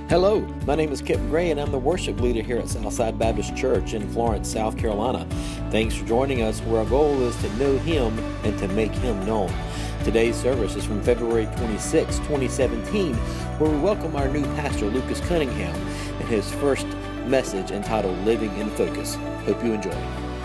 Hello, my name is Kip Gray and I'm the worship leader here at Southside Baptist Church in Florence, South Carolina. Thanks for joining us, where our goal is to know Him and to make Him known. Today's service is from February 26, 2017, where we welcome our new pastor, Lucas Cunningham, and his first message entitled Living in Focus. Hope you enjoy.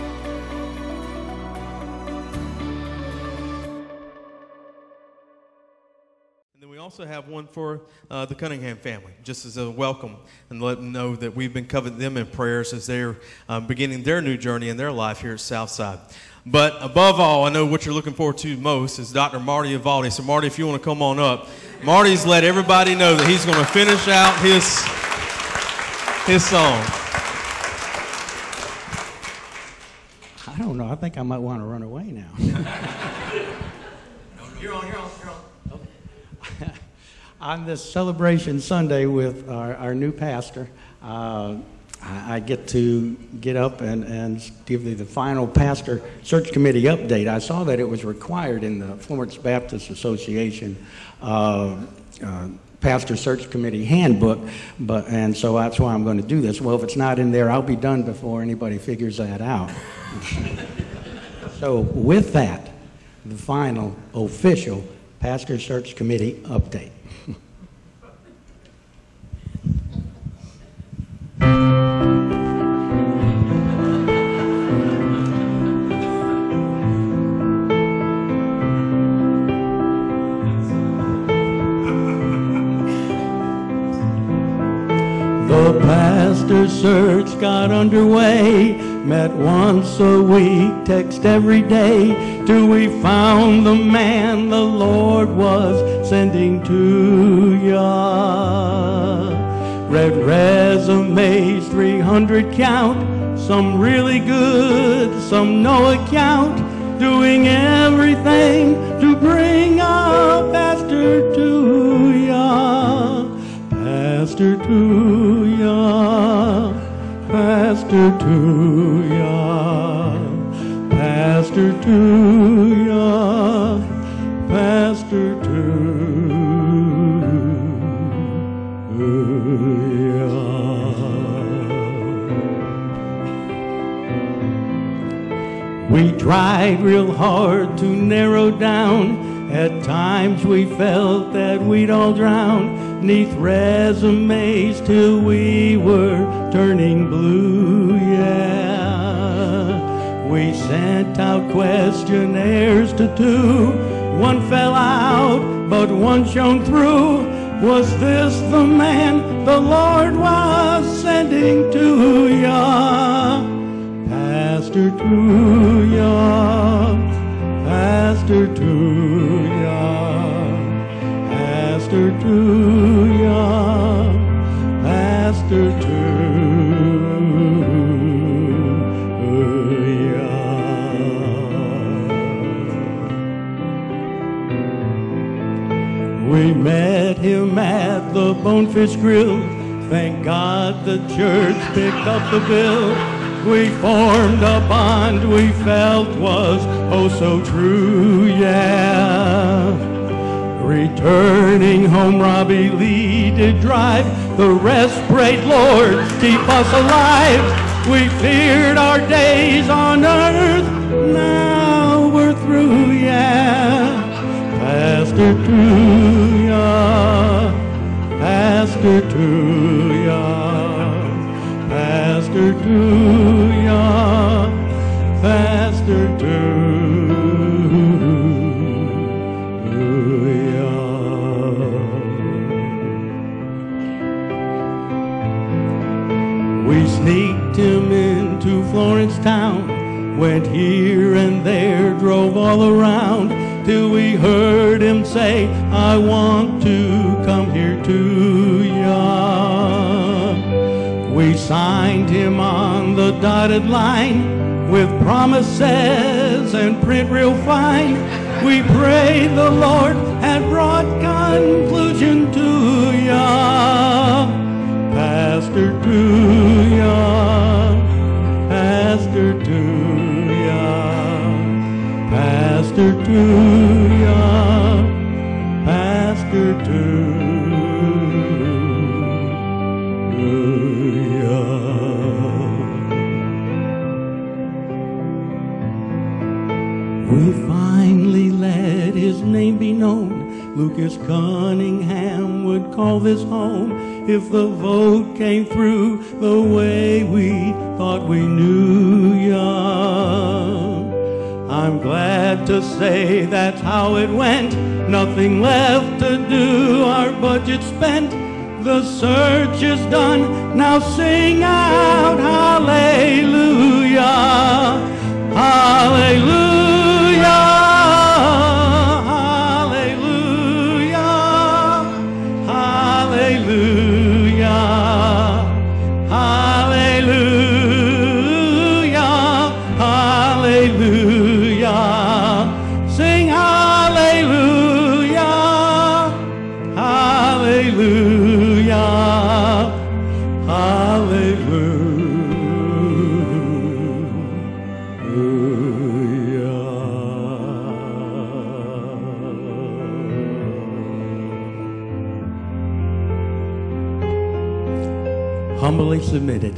We also have one for the Cunningham family, just as a welcome, and let them know that we've been covering them in prayers as they're beginning their new journey in their life here at Southside. But above all, I know what you're looking forward to most is Dr. Marty Evaldi. So Marty, if you want to come on up. Marty's let everybody know that he's going to finish out his song. I don't know. I think I might want to run away now. You're on. On this celebration Sunday with our new pastor, I get to get up and give you the final pastor search committee update. I saw that it was required in the Florence Baptist Association pastor search committee handbook, and so that's why I'm going to do this. Well, if it's not in there, I'll be done before anybody figures that out. So with that, the final official pastor search committee update. The pastor search got underway, met once a week, text every day, till we found the man the Lord was sending to ya. Read resumes, 300 count, some really good, some no account, doing everything to bring a pastor to ya. Pastor to ya, pastor to ya, pastor to ya, pastor to ya. We tried real hard to narrow down. At times we felt that we'd all drown 'neath resumes till we were turning blue, yeah. We sent out questionnaires to 2. One fell out, but one shone through. Was this the man the Lord was sending to ya? Pastor to ya, pastor to ya, pastor to ya, pastor to ya. We met him at the Bonefish Grill. Thank God the church picked up the bill. We formed a bond we felt was oh so true, yeah. Returning home, Robbie Lee did drive. The rest prayed, Lord, keep us alive. We feared our days on earth, now we're through, yeah. Pastor to ya, pastor to ya, pastor to ya, pastor to ya. We sneaked him into Florence town, went here and there, drove all around, till we heard him say, I want to come here to ya. We signed him on the dotted line with promises and print real fine. We prayed the Lord had brought conclusion to ya. Pastor to ya, pastor to ya, pastor to ya, pastor to known Lucas Cunningham would call this home if the vote came through the way we thought we knew ya. I'm glad to say that's how it went. Nothing left to do, our budget spent. The search is done, now sing out hallelujah, hallelujah, hallelujah, hallelujah, hallelujah, hallelujah. Sing hallelujah, hallelujah, hallelujah. Humbly submitted.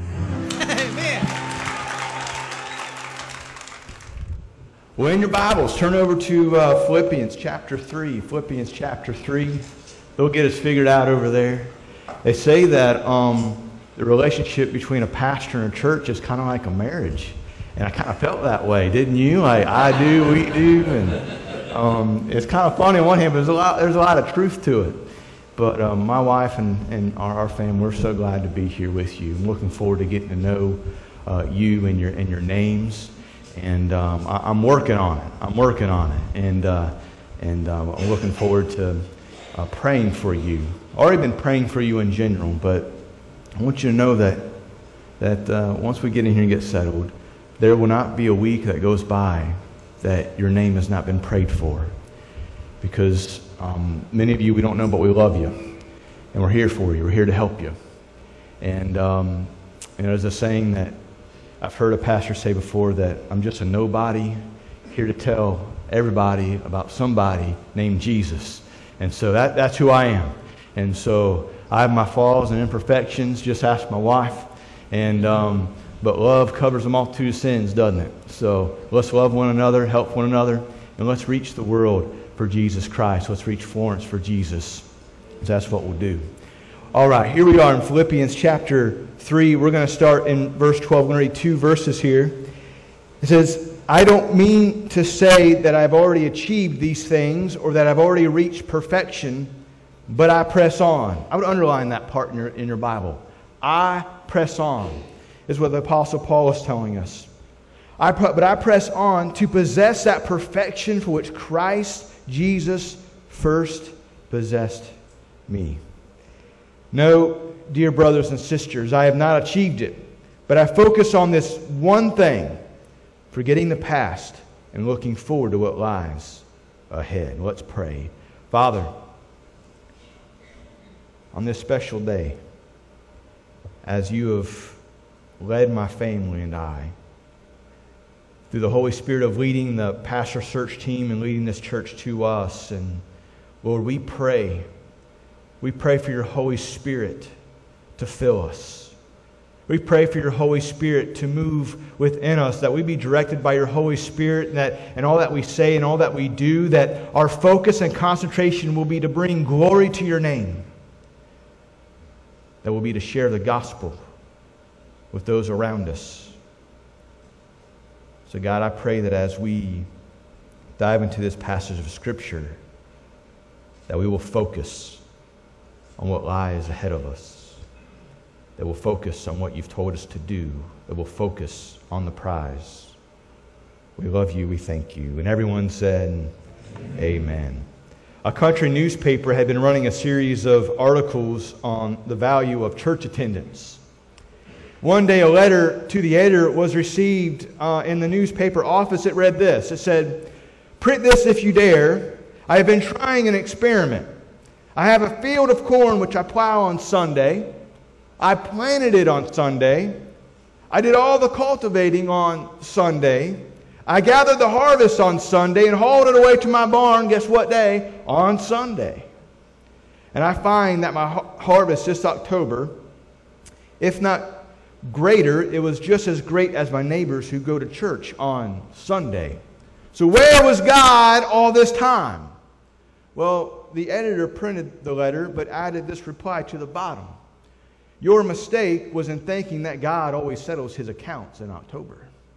Well, in your Bibles, turn over to Philippians chapter 3. Philippians chapter 3. They'll get us figured out over there. They say that the relationship between a pastor and a church is kind of like a marriage. And I kind of felt that way, didn't you? I do, we do. And it's kind of funny on one hand, but there's a lot of truth to it. But my wife and our family, we're so glad to be here with you. I'm looking forward to getting to know you and your names. And I'm working on it. And I'm looking forward to praying for you. Already been praying for you in general, but I want you to know that once we get in here and get settled, there will not be a week that goes by that your name has not been prayed for. Because many of you we don't know, but we love you. And we're here for you. We're here to help you. And there's a saying that I've heard a pastor say before, that I'm just a nobody here to tell everybody about somebody named Jesus. And so that's who I am. And so I have my flaws and imperfections. Just ask my wife. And but love covers a multitude of sins, doesn't it? So let's love one another, help one another, and let's reach the world for Jesus Christ. Let's reach Florence for Jesus. That's what we'll do. All right, here we are in Philippians chapter 3. We're going to start in verse 12. We're going to read 2 verses here. It says, I don't mean to say that I've already achieved these things or that I've already reached perfection, but I press on. I would underline that part in your Bible. I press on is what the Apostle Paul is telling us. But I press on to possess that perfection for which Christ Jesus first possessed me. No, dear brothers and sisters, I have not achieved it, but I focus on this one thing, forgetting the past and looking forward to what lies ahead. Let's pray. Father, on this special day, as you have led my family and I, through the Holy Spirit of leading the pastor search team and leading this church to us, and Lord, we pray for your Holy Spirit to fill us. We pray for your Holy Spirit to move within us, that we be directed by your Holy Spirit, and all that we say and all that we do, that our focus and concentration will be to bring glory to your name. That will be to share the gospel with those around us. So God, I pray that as we dive into this passage of Scripture, that we will focus on what lies ahead of us, that we'll focus on what you've told us to do, that we'll focus on the prize. We love you, we thank you. And everyone said, Amen. A country newspaper had been running a series of articles on the value of church attendance. One day a letter to the editor was received in the newspaper office. It read this. It said, "Print this if you dare. I have been trying an experiment. I have a field of corn which I plow on Sunday. I planted it on Sunday. I did all the cultivating on Sunday. I gathered the harvest on Sunday and hauled it away to my barn, guess what day? On Sunday. And I find that my harvest this October, if not greater, it was just as great as my neighbors who go to church on Sunday." So where was God all this time? Well, the editor printed the letter but added this reply to the bottom. Your mistake was in thinking that God always settles his accounts in October.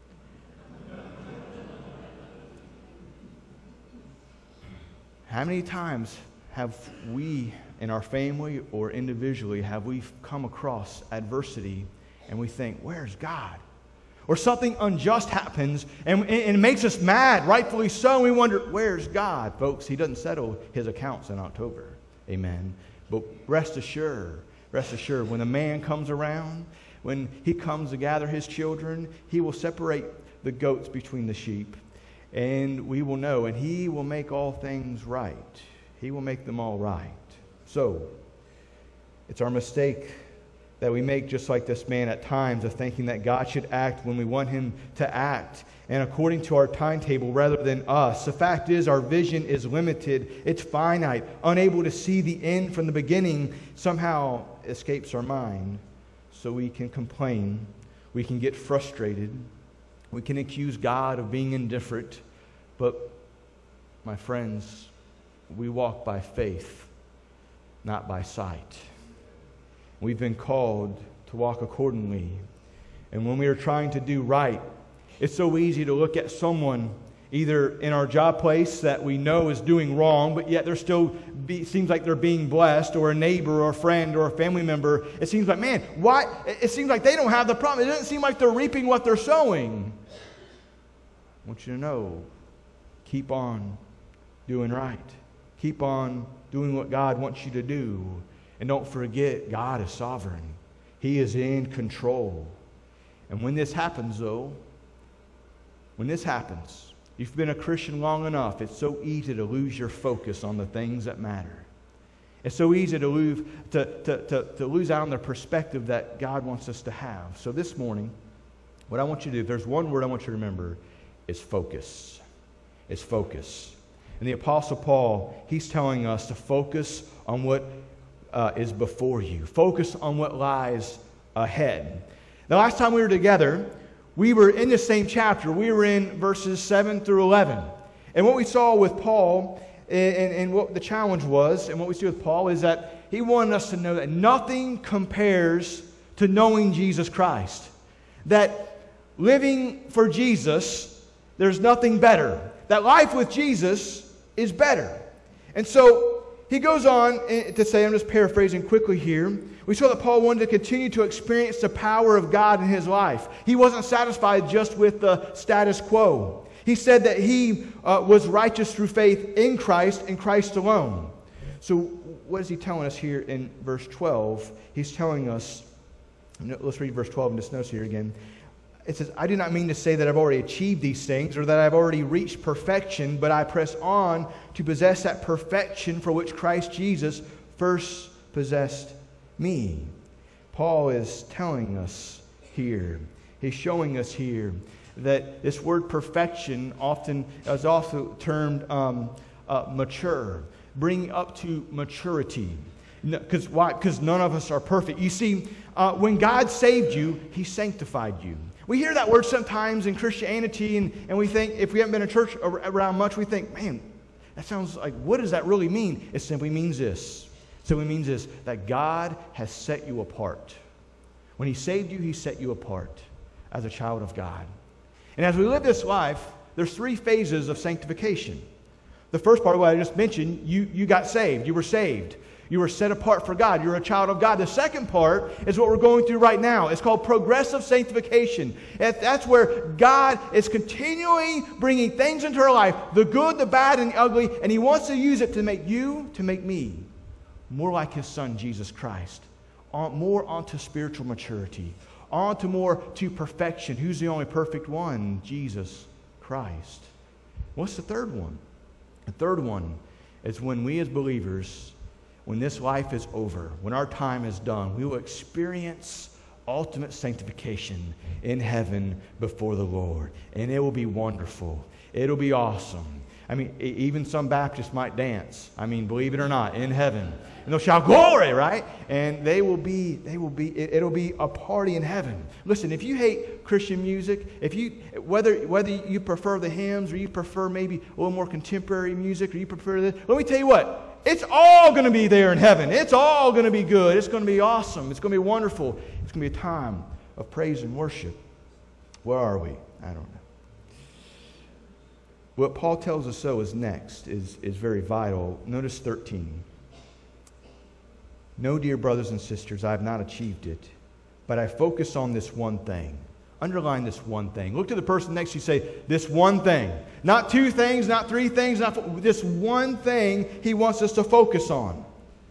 How many times have we in our family or individually have we come across adversity and we think, where's God? Or something unjust happens and it makes us mad, rightfully so, and we wonder, where's God? Folks, he doesn't settle his accounts in October. Amen. But rest assured, when a man comes around, when he comes to gather his children, he will separate the goats between the sheep. And we will know, and he will make all things right. He will make them all right. So, it's our mistake that we make, just like this man at times, of thinking that God should act when we want him to act, and according to our timetable rather than us. The fact is, our vision is limited. It's finite. Unable to see the end from the beginning somehow escapes our mind. So we can complain. We can get frustrated. We can accuse God of being indifferent. But, my friends, we walk by faith, not by sight. We've been called to walk accordingly. And when we are trying to do right, it's so easy to look at someone either in our job place that we know is doing wrong, but yet they're still seems like they're being blessed, or a neighbor or a friend or a family member. It seems like, man, why? It seems like they don't have the problem. It doesn't seem like they're reaping what they're sowing. I want you to know, keep on doing right. Keep on doing what God wants you to do. And don't forget, God is sovereign. He is in control. And when this happens, though, you've been a Christian long enough, it's so easy to lose your focus on the things that matter. It's so easy to lose out on the perspective that God wants us to have. So this morning, what I want you to do, if there's one word I want you to remember, is focus. It's focus. And the Apostle Paul, he's telling us to focus on what is before you. Focus on what lies ahead. The last time we were together, we were in the same chapter. We were in verses 7 through 11. And what we saw with Paul, and what the challenge was, and what we see with Paul, is that he wanted us to know that nothing compares to knowing Jesus Christ. That living for Jesus, there's nothing better. That life with Jesus is better. And so he goes on to say, I'm just paraphrasing quickly here, we saw that Paul wanted to continue to experience the power of God in his life. He wasn't satisfied just with the status quo. He said that he was righteous through faith in Christ and Christ alone. So what is he telling us here in verse 12? He's telling us, let's read verse 12 and just notice here again. It says, I do not mean to say that I've already achieved these things or that I've already reached perfection, but I press on to possess that perfection for which Christ Jesus first possessed me. Paul is telling us here, he's showing us here that this word perfection often is also termed mature, bringing up to maturity. Because why? Because none of us are perfect. You see, when God saved you, he sanctified you. We hear that word sometimes in Christianity, and we think, if we haven't been in church around much, we think, man, that sounds like, what does that really mean? It simply means this. It simply means this, that God has set you apart. When he saved you, he set you apart as a child of God. And as we live this life, there's 3 phases of sanctification. The first part of what I just mentioned, you got saved. You were saved. You were set apart for God. You're a child of God. The second part is what we're going through right now. It's called progressive sanctification. And that's where God is continually bringing things into our life, the good, the bad, and the ugly, and he wants to use it to make you, to make me, more like his Son, Jesus Christ, more onto spiritual maturity, onto more to perfection. Who's the only perfect one? Jesus Christ. What's the third one? The third one is when we as believers, when this life is over, when our time is done, we will experience ultimate sanctification in heaven before the Lord. And it will be wonderful. It'll be awesome. I mean, even some Baptists might dance. I mean, believe it or not, in heaven. And they'll shout, glory, right? And it'll be a party in heaven. Listen, if you hate Christian music, whether you prefer the hymns or you prefer maybe a little more contemporary music or you prefer this, let me tell you what, it's all going to be there in heaven. It's all going to be good. It's going to be awesome. It's going to be wonderful. It's going to be a time of praise and worship. Where are we? I don't know. What Paul tells us so is next, is very vital. Notice 13. No, dear brothers and sisters, I have not achieved it, but I focus on this one thing. Underline this one thing. Look to the person next to you and say, this one thing. Not two things, not three things, this one thing he wants us to focus on.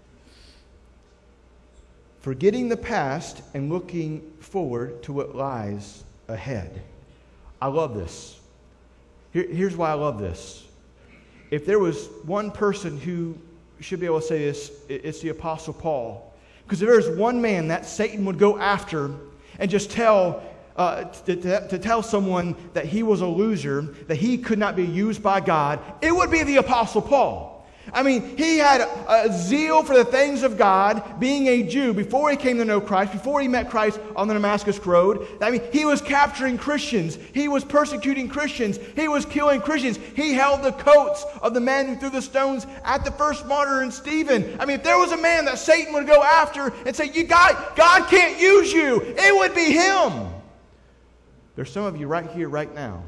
Forgetting the past and looking forward to what lies ahead. I love this. Here's why I love this. If there was one person who should be able to say this, it's the Apostle Paul. Because if there's one man that Satan would go after and just to tell someone that he was a loser, that he could not be used by God, it would be the Apostle Paul. I mean, he had a zeal for the things of God, being a Jew, before he came to know Christ, before he met Christ on the Damascus Road. I mean, he was capturing Christians. He was persecuting Christians. He was killing Christians. He held the coats of the men who threw the stones at the first martyr in Stephen. I mean, if there was a man that Satan would go after and say, God can't use you, it would be him. There's some of you right here, right now,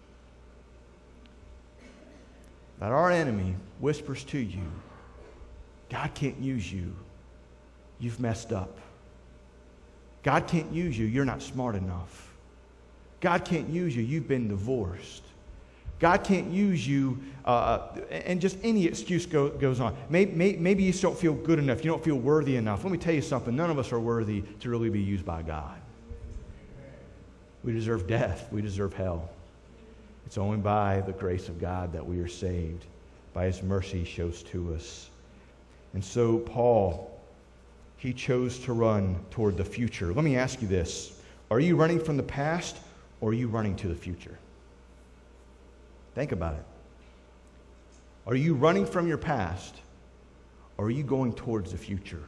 that our enemy whispers to you, God can't use you. You've messed up. God can't use you. You're not smart enough. God can't use you. You've been divorced. God can't use you, and just any excuse goes on. Maybe you just don't feel good enough. You don't feel worthy enough. Let me tell you something. None of us are worthy to really be used by God. We deserve death. We deserve hell. It's only by the grace of God that we are saved, by His mercy He shows to us. And so Paul, he chose to run toward the future. Let me ask you this. Are you running from the past, or are you running to the future? Think about it. Are you running from your past, or are you going towards the future?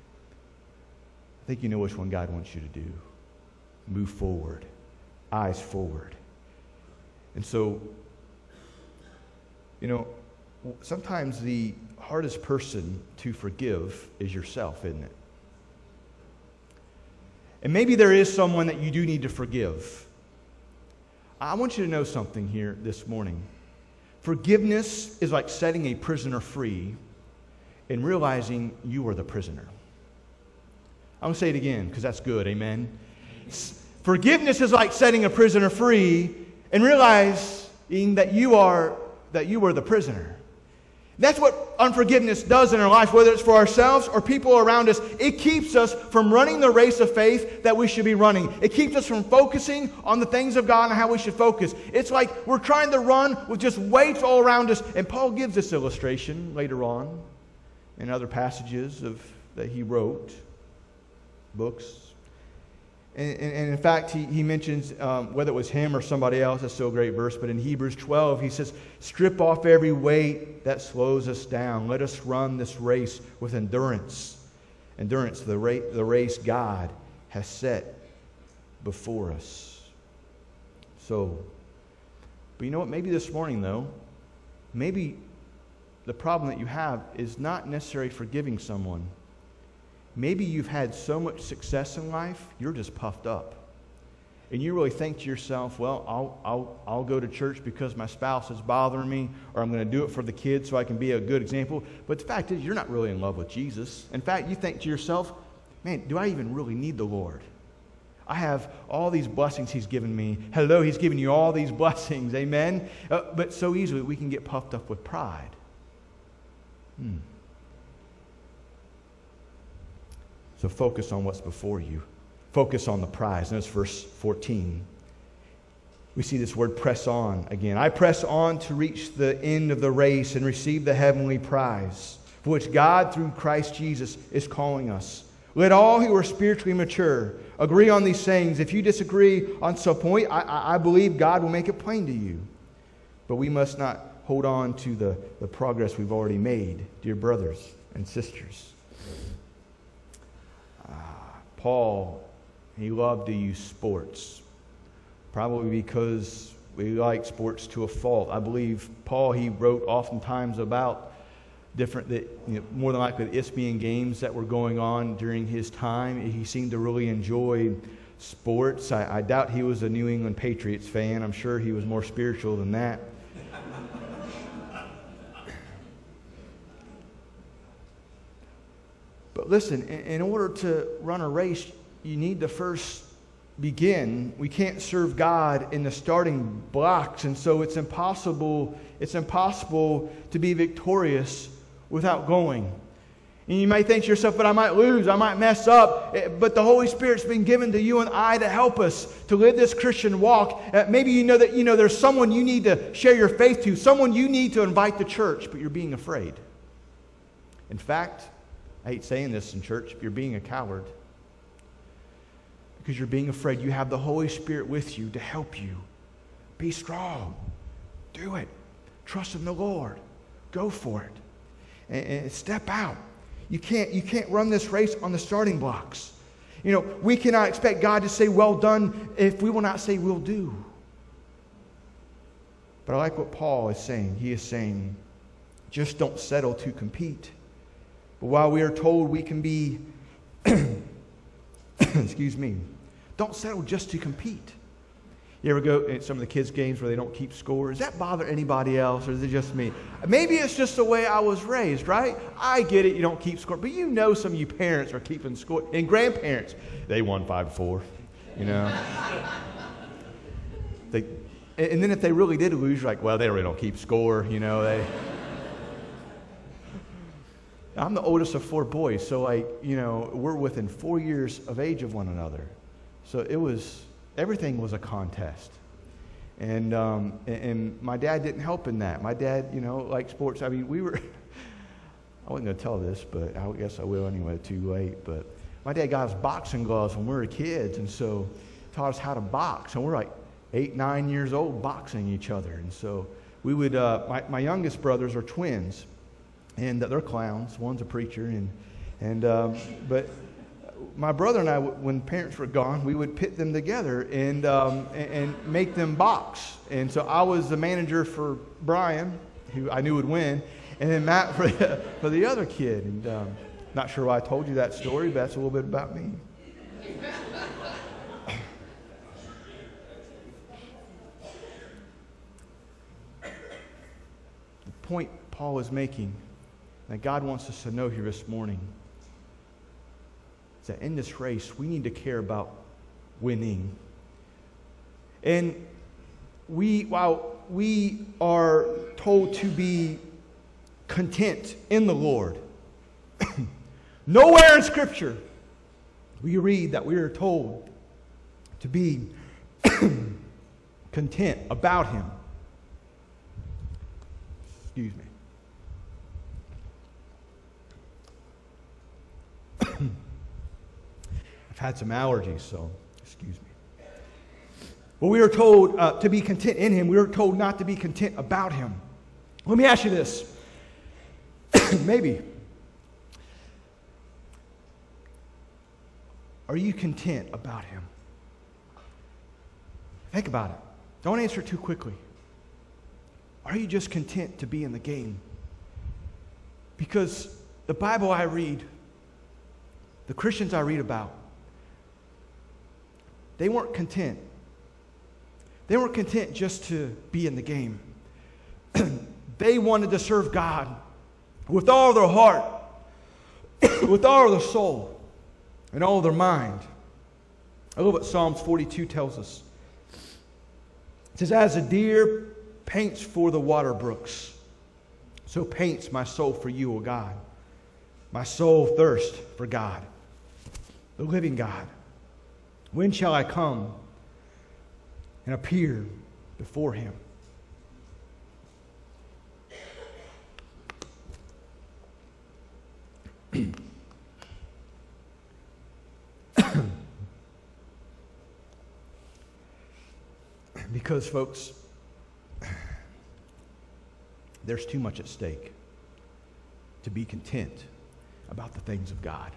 I think you know which one God wants you to do. Move forward. Eyes forward. And so, sometimes the hardest person to forgive is yourself, isn't it? And maybe there is someone that you do need to forgive. I want you to know something here this morning. Forgiveness is like setting a prisoner free and realizing you are the prisoner. I'm going to say it again because that's good, amen? Forgiveness is like setting a prisoner free and realizing that you are the prisoner. That's what unforgiveness does in our life, whether it's for ourselves or people around us. It keeps us from running the race of faith that we should be running. It keeps us from focusing on the things of God and how we should focus. It's like we're trying to run with just weights all around us. And Paul gives this illustration later on in other passages that he wrote, books. And in fact, he mentions, whether it was him or somebody else, that's still a great verse, but in Hebrews 12, he says, strip off every weight that slows us down. Let us run this race with endurance. Endurance, the race God has set before us. So, but you know what? Maybe this morning, though, maybe the problem that you have is not necessarily forgiving someone. Maybe you've had so much success in life, you're just puffed up. And you really think to yourself, well, I'll go to church because my spouse is bothering me, or I'm going to do it for the kids so I can be a good example. But the fact is, you're not really in love with Jesus. In fact, you think to yourself, man, do I even really need the Lord? I have all these blessings He's given me. Hello, He's given you all these blessings. Amen? But so easily we can get puffed up with pride. So focus on what's before you. Focus on the prize. Notice verse 14. We see this word press on again. I press on to reach the end of the race and receive the heavenly prize, for which God through Christ Jesus is calling us. Let all who are spiritually mature agree on these things. If you disagree on some point, I believe God will make it plain to you. But we must not hold on to the progress we've already made, dear brothers and sisters. Paul, he loved to use sports, probably because we like sports to a fault. I believe Paul, he wrote oftentimes about more than likely the Isthmian games that were going on during his time. He seemed to really enjoy sports. I doubt he was a New England Patriots fan. I'm sure he was more spiritual than that. But listen, in order to run a race, you need to first begin. We can't serve God in the starting blocks, and so it's impossible to be victorious without going. And you may think to yourself, but I might lose, I might mess up. But the Holy Spirit's been given to you and I to help us to live this Christian walk. Maybe you know that there's someone you need to share your faith to, someone you need to invite to church, but you're being afraid. In fact, I hate saying this in church, but you're being a coward. Because you're being afraid. You have the Holy Spirit with you to help you. Be strong. Do it. Trust in the Lord. Go for it. And step out. You can't run this race on the starting blocks. We cannot expect God to say, well done, if we will not say, will do. But I like what Paul is saying. He is saying, just don't settle to compete. But while we are told we can be, excuse me, don't settle just to compete. You ever go at some of the kids' games where they don't keep score? Does that bother anybody else, or is it just me? Maybe it's just the way I was raised, right? I get it, you don't keep score. But some of you parents are keeping score. And grandparents, they won 5-4, And then if they really did lose, you're like, well, they really don't keep score, I'm the oldest of 4 boys, so we're within 4 years of age of one another. So everything was a contest. And my dad didn't help in that. My dad, liked sports. I mean, I wasn't going to tell this, but I guess I will anyway, too late. But my dad got us boxing gloves when we were kids, and so taught us how to box. And we're like 8, 9 years old boxing each other. And so we would, my youngest brothers are twins. And they're clowns. One's a preacher, but my brother and I, when parents were gone, we would pit them together and make them box. And so I was the manager for Brian, who I knew would win, and then Matt for the other kid. And not sure why I told you that story, but that's a little bit about me. The point Paul is making, that God wants us to know here this morning, is that in this race, we need to care about winning. And while we are told to be content in the Lord, nowhere in Scripture we read that we are told to be content about Him. Excuse me. I've had some allergies, so excuse me. But we are told to be content in Him. We are told not to be content about Him. Let me ask you this. Maybe. Are you content about Him? Think about it. Don't answer too quickly. Are you just content to be in the game? Because the Bible I read, the Christians I read about, they weren't content. They weren't content just to be in the game. They wanted to serve God with all their heart, with all their soul, and all their mind. I love what Psalms 42 tells us. It says, as a deer paints for the water brooks, so paints my soul for you, O God. My soul thirsts for God, the living God. When shall I come and appear before Him? Because, folks, there's too much at stake to be content about the things of God.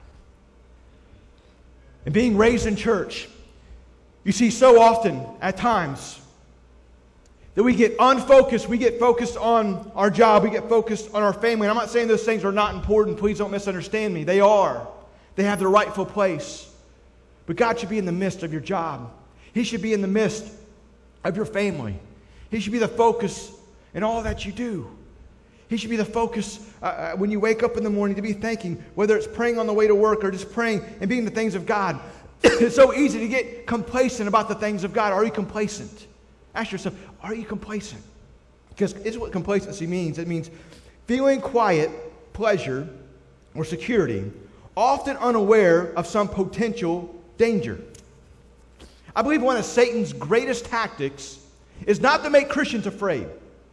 And being raised in church, you see so often at times that we get unfocused, we get focused on our job, we get focused on our family. And I'm not saying those things are not important. Please don't misunderstand me. They are. They have their rightful place. But God should be in the midst of your job. He should be in the midst of your family. He should be the focus in all that you do. He should be the focus when you wake up in the morning to be thinking, whether it's praying on the way to work or just praying and being the things of God. It's so easy to get complacent about the things of God. Are you complacent? Ask yourself, are you complacent? Because it's what complacency means. It means feeling quiet, pleasure, or security, often unaware of some potential danger. I believe one of Satan's greatest tactics is not to make Christians afraid.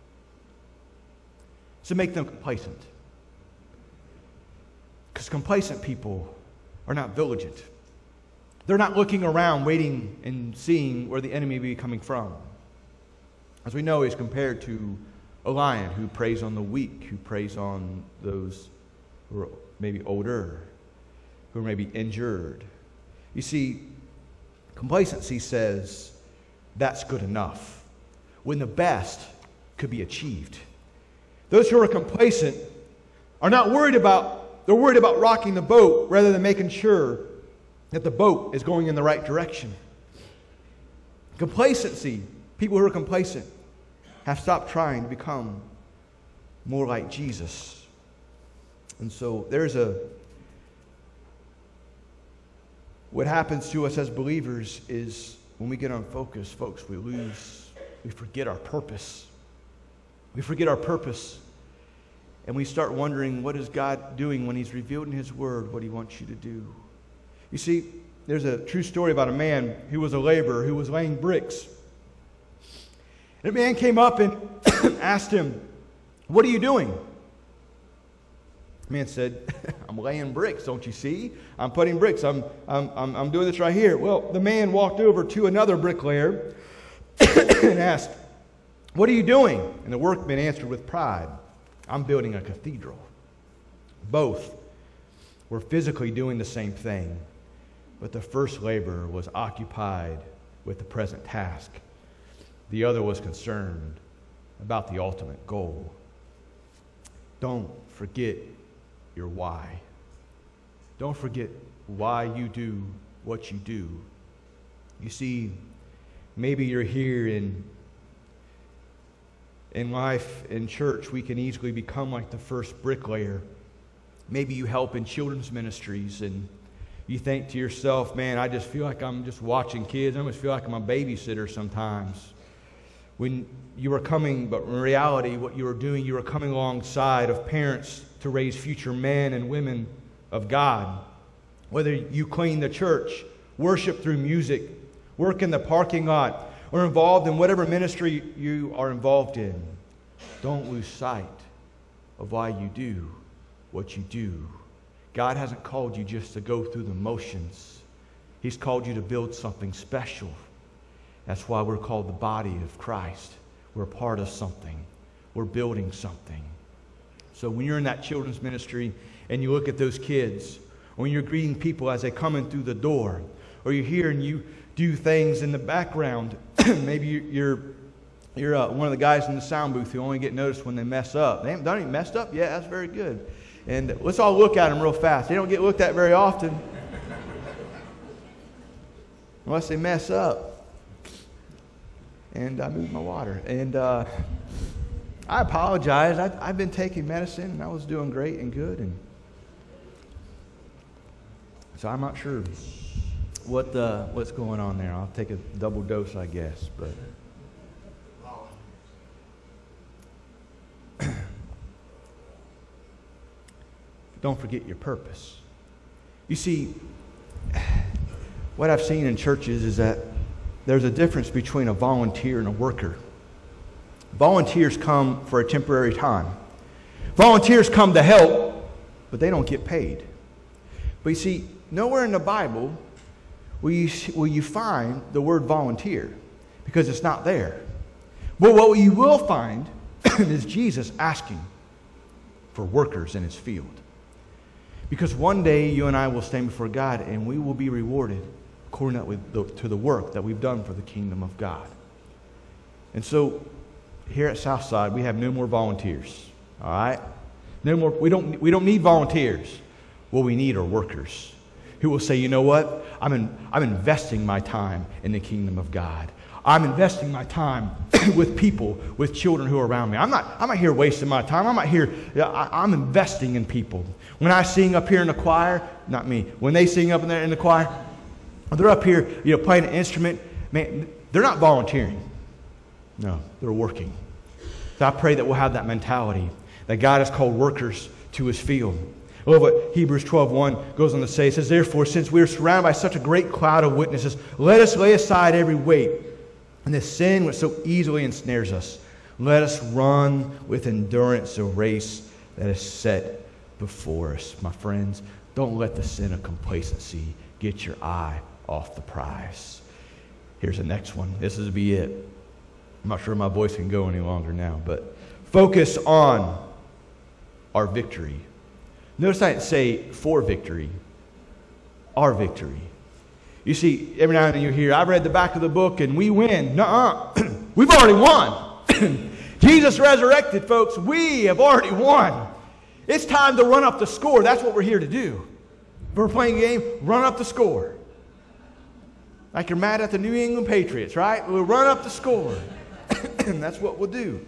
It's to make them complacent. Because complacent people are not vigilant. They're not looking around, waiting and seeing where the enemy may be coming from. As we know, he's compared to a lion who preys on the weak, who preys on those who are maybe older, who are maybe injured. You see, complacency says that's good enough when the best could be achieved. Those who are complacent are not worried about, they're worried about rocking the boat rather than making sure that the boat is going in the right direction. Complacency, people who are complacent, have stopped trying to become more like Jesus. And so what happens to us as believers is when we get unfocused, folks, we forget our purpose. We forget our purpose. And we start wondering, what is God doing when He's revealed in His Word what He wants you to do? You see, there's a true story about a man who was a laborer who was laying bricks. And a man came up and asked him, "What are you doing?" The man said, "I'm laying bricks, don't you see? I'm putting bricks. I'm doing this right here." Well, the man walked over to another bricklayer and asked, "What are you doing?" And the workman answered with pride, "I'm building a cathedral." Both were physically doing the same thing, but the first laborer was occupied with the present task. The other was concerned about the ultimate goal. Don't forget your why. Don't forget why you do what you do. You see, maybe you're here in life, in church, we can easily become like the first bricklayer. Maybe you help in children's ministries and you think to yourself, "Man, I just feel like I'm just watching kids. I almost feel like I'm a babysitter sometimes." When you are coming, but in reality, what you are doing, you are coming alongside of parents to raise future men and women of God. Whether you clean the church, worship through music, work in the parking lot, or involved in whatever ministry you are involved in, don't lose sight of why you do what you do. God hasn't called you just to go through the motions. He's called you to build something special. That's why we're called the body of Christ. We're a part of something. We're building something. So when you're in that children's ministry and you look at those kids, or when you're greeting people as they come in through the door, or you're here and you do things in the background, maybe you're one of the guys in the sound booth who only get noticed when they mess up. They haven't done any messed up? Yeah, that's very good. And let's all look at them real fast. They don't get looked at very often unless they mess up. And I moved my water. And I apologize. I've been taking medicine, and I was doing great and good. And so I'm not sure what's going on there. I'll take a double dose, I guess. But don't forget your purpose. You see, what I've seen in churches is that there's a difference between a volunteer and a worker. Volunteers come for a temporary time. Volunteers come to help, but they don't get paid. But you see, nowhere in the Bible will you find the word volunteer, because it's not there. But what you will find is Jesus asking for workers in His field. Because one day you and I will stand before God and we will be rewarded according to the work that we've done for the kingdom of God. And so here at Southside, we have no more volunteers. All right? No more. We don't need volunteers. What we need are workers who will say, you know what? I'm investing my time in the kingdom of God. I'm investing my time with people, with children who are around me. I'm not here wasting my time. I'm not here. I'm investing in people. When I sing up here in the choir, not me. When they sing up in the choir, they're up here, playing an instrument. Man, they're not volunteering. No, they're working. So I pray that we'll have that mentality that God has called workers to His field. I love what Hebrews 12:1 goes on to say. It says, therefore, since we are surrounded by such a great cloud of witnesses, let us lay aside every weight and the sin which so easily ensnares us. Let us run with endurance the race that is set before us. My friends, don't let the sin of complacency get your eye off the prize. Here's the next one. This is to be it. I'm not sure my voice can go any longer now, but focus on our victory. Notice I didn't say for victory, our victory. You see, every now and then you hear, I've read the back of the book and we win. Nuh-uh. We've already won. Jesus resurrected, folks. We have already won. It's time to run up the score. That's what we're here to do. If we're playing a game, run up the score. Like you're mad at the New England Patriots, right? We'll run up the score. And that's what we'll do.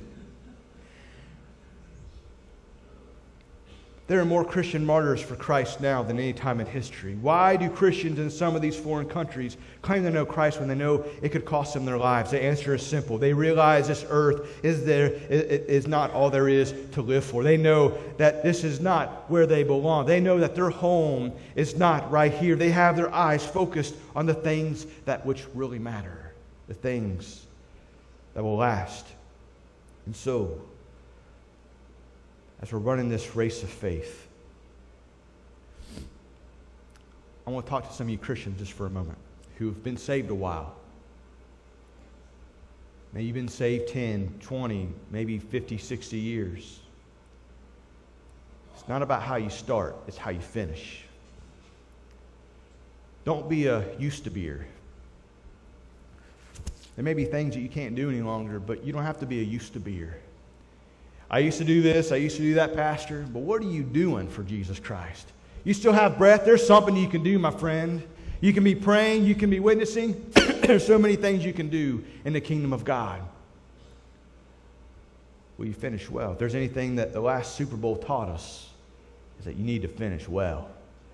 There are more Christian martyrs for Christ now than any time in history. Why do Christians in some of these foreign countries claim to know Christ when they know it could cost them their lives? The answer is simple. They realize this earth is not all there is to live for. They know that this is not where they belong. They know that their home is not right here. They have their eyes focused on the things that which really matter, the things that will last. And so, as we're running this race of faith, I want to talk to some of you Christians just for a moment who've been saved a while. Maybe you've been saved 10, 20, maybe 50, 60 years. It's not about how you start, it's how you finish. Don't be a used-to-beer. There may be things that you can't do any longer, but you don't have to be a used-to-beer. I used to do this, I used to do that, Pastor, but what are you doing for Jesus Christ? You still have breath. There's something you can do, my friend. You can be praying, you can be witnessing. There's so many things you can do in the kingdom of God. Will you finish well? If there's anything that the last Super Bowl taught us, is that you need to finish well.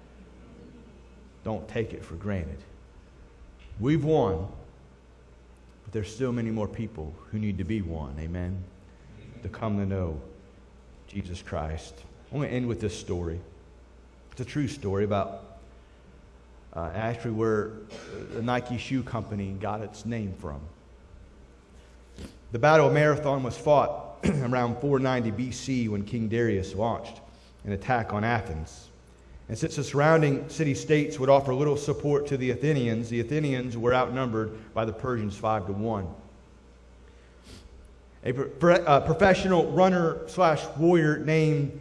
Don't take it for granted. We've won, but there's still many more people who need to be won. Amen? To come to know Jesus Christ. I'm going to end with this story. It's a true story about actually where the Nike shoe company got its name from. The Battle of Marathon was fought around 490 BC when King Darius launched an attack on Athens. And since the surrounding city-states would offer little support to the Athenians were outnumbered by the Persians 5-1. A professional runner/warrior named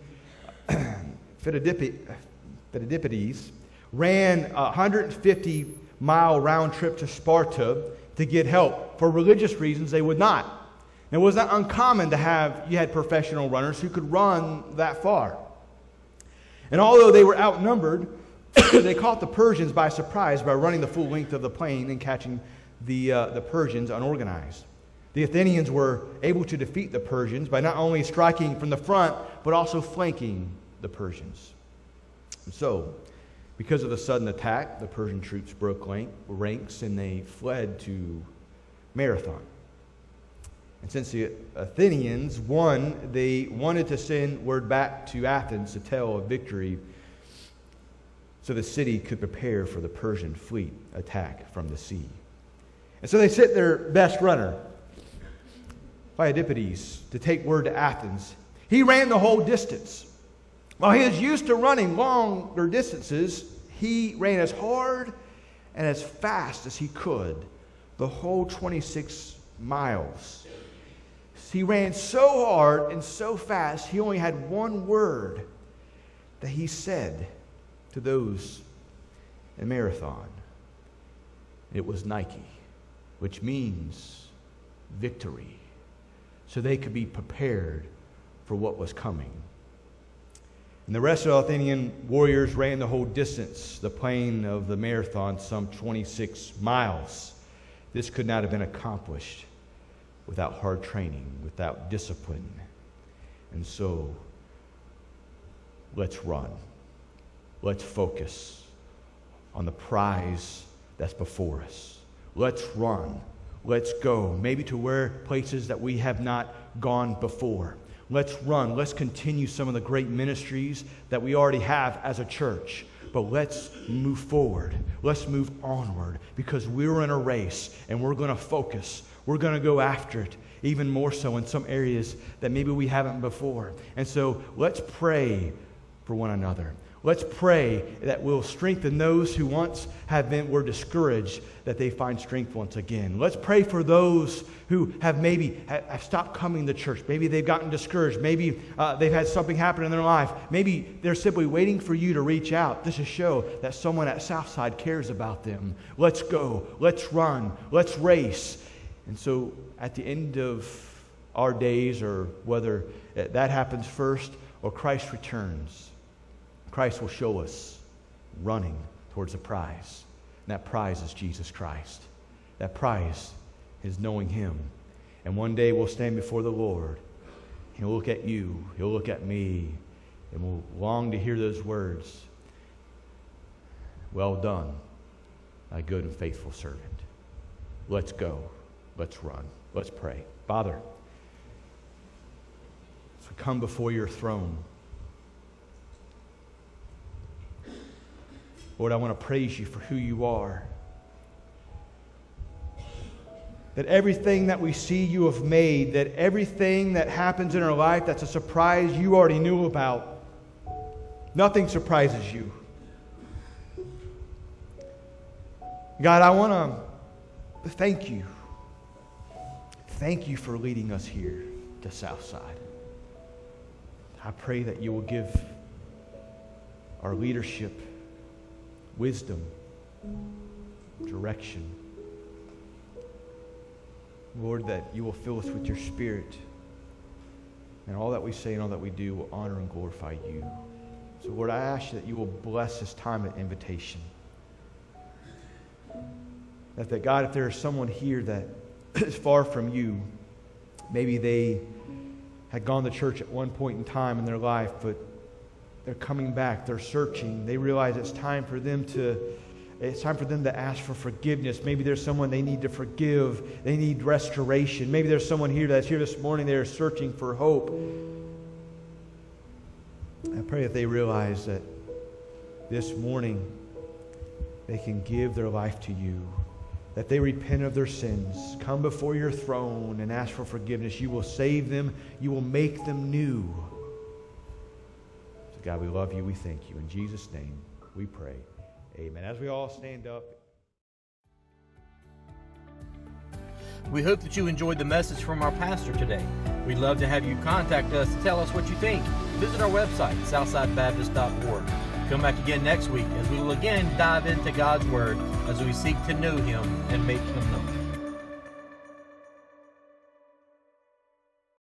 Phidippides ran a 150-mile round trip to Sparta to get help. For religious reasons, they would not. And it was not uncommon to you had professional runners who could run that far. And although they were outnumbered, they caught the Persians by surprise by running the full length of the plain and catching the Persians unorganized. The Athenians were able to defeat the Persians by not only striking from the front, but also flanking the Persians. And so, because of the sudden attack, the Persian troops broke ranks and they fled to Marathon. And since the Athenians won, they wanted to send word back to Athens to tell of victory so the city could prepare for the Persian fleet attack from the sea. And so they sent their best runner, Phidippides, to take word to Athens. He ran the whole distance. While he was used to running longer distances, he ran as hard and as fast as he could the whole 26 miles. He ran so hard and so fast, he only had one word that he said to those in Marathon. It was Nike, which means victory, so they could be prepared for what was coming. And the rest of the Athenian warriors ran the whole distance, the plain of the marathon, some 26 miles. This could not have been accomplished without hard training, without discipline. And so, let's run. Let's focus on the prize that's before us. Let's run. Let's go, maybe to where places that we have not gone before. Let's run. Let's continue some of the great ministries that we already have as a church. But let's move forward. Let's move onward, because we're in a race and we're going to focus. We're going to go after it, even more so in some areas that maybe we haven't before. And so let's pray for one another. Let's pray that we'll strengthen those who once were discouraged, that they find strength once again. Let's pray for those who have stopped coming to church. Maybe they've gotten discouraged. Maybe they've had something happen in their life. Maybe they're simply waiting for you to reach out just to show that someone at Southside cares about them. Let's go. Let's run. Let's race. And so at the end of our days, or whether that happens first or Christ returns, Christ will show us running towards a prize. And that prize is Jesus Christ. That prize is knowing Him. And one day we'll stand before the Lord. He'll look at you. He'll look at me. And we'll long to hear those words. Well done, thy good and faithful servant. Let's go. Let's run. Let's pray. Father, as we come before your throne, Lord, I want to praise you for who you are. That everything that we see you have made, that everything that happens in our life that's a surprise you already knew about. Nothing surprises you. God, I want to thank you. Thank you for leading us here to Southside. I pray that you will give our leadership wisdom, direction. Lord, that you will fill us with your Spirit, and all that we say and all that we do will honor and glorify you. So, Lord, I ask you that you will bless this time of invitation. That God, if there is someone here that is far from you, maybe they had gone to church at one point in time in their life, but they're coming back, they're searching, they realize it's time for them to ask for forgiveness. Maybe there's someone they need to forgive, they need restoration. Maybe there's someone here that's here this morning, they're searching for hope. I pray that they realize that this morning they can give their life to you, that they repent of their sins, come before your throne and ask for forgiveness. You will save them, you will make them new. God, we love you. We thank you. In Jesus' name, we pray. Amen. As we all stand up. We hope that you enjoyed the message from our pastor today. We'd love to have you contact us to tell us what you think. Visit our website, southsidebaptist.org. Come back again next week as we will again dive into God's Word as we seek to know Him and make Him known.